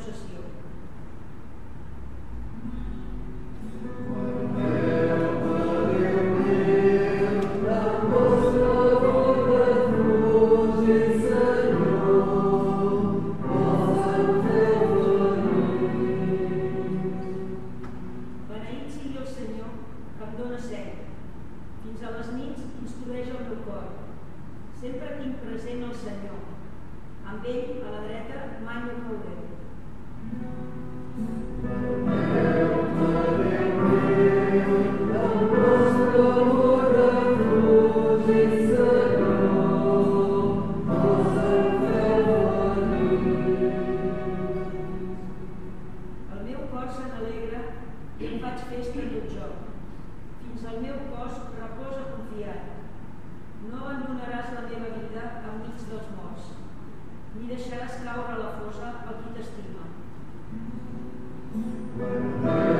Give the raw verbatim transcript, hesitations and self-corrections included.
possessió. Sempre tinc present el Senyor. Amb ell, a la dreta, mai no cauré. El meu cor se n'alegra i em faig festa en tot joc. Fins al meu cos reposa confiat. No abandonaràs la meva vida enmig dels morts, ni deixaràs caure a la fossa el qui t'estima.